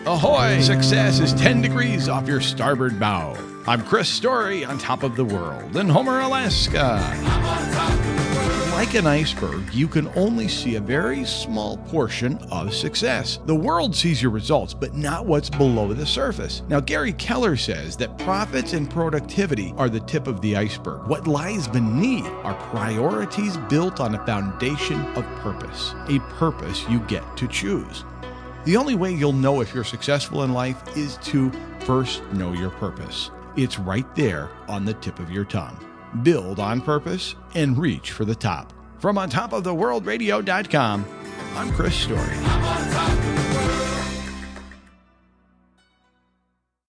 Ahoy! Success is 10 degrees off your starboard bow. I'm Chris Story on top of the world in Homer, Alaska. Like an iceberg, you can only see a very small portion of success. The world sees your results, but not what's below the surface. Now, Gary Keller says that profits and productivity are the tip of the iceberg. What lies beneath are priorities built on a foundation of purpose, a purpose you get to choose. The only way you'll know if you're successful in life is to first know your purpose. It's right there on the tip of your tongue. Build on purpose and reach for the top. From ontopoftheworldradio.com, I'm Chris Story.